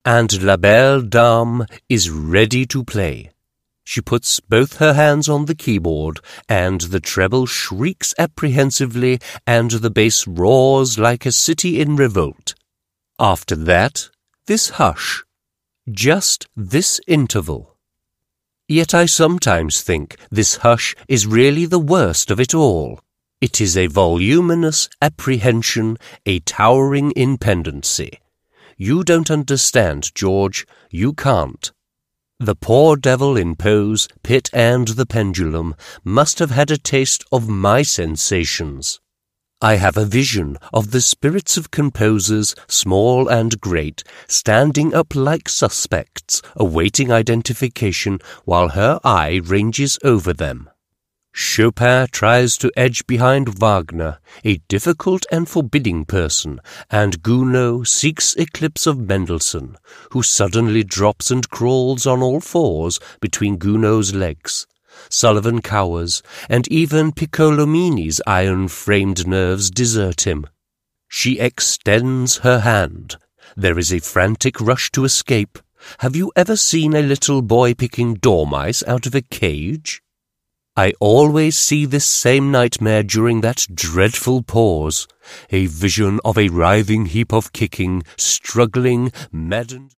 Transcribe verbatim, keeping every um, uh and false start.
and La Belle Dame is ready to play. She puts both her hands on the keyboard, and the treble shrieks apprehensively, and the bass roars like a city in revolt. After that, this hush, just this interval. Yet I sometimes think this hush is really the worst of it all. It is a voluminous apprehension, a towering impendency. You don't understand, George, you can't. The poor devil in Poe's Pit and the Pendulum must have had a taste of my sensations. I have a vision of the spirits of composers, small and great, standing up like suspects, awaiting identification while her eye ranges over them. Chopin tries to edge behind Wagner, a difficult and forbidding person, and Gounod seeks eclipse of Mendelssohn, who suddenly drops and crawls on all fours between Gounod's legs. Sullivan cowers, and even Piccolomini's iron-framed nerves desert him. She extends her hand. There is a frantic rush to escape. Have you ever seen a little boy picking dormice out of a cage? I always see this same nightmare during that dreadful pause, a vision of a writhing heap of kicking, struggling, maddened...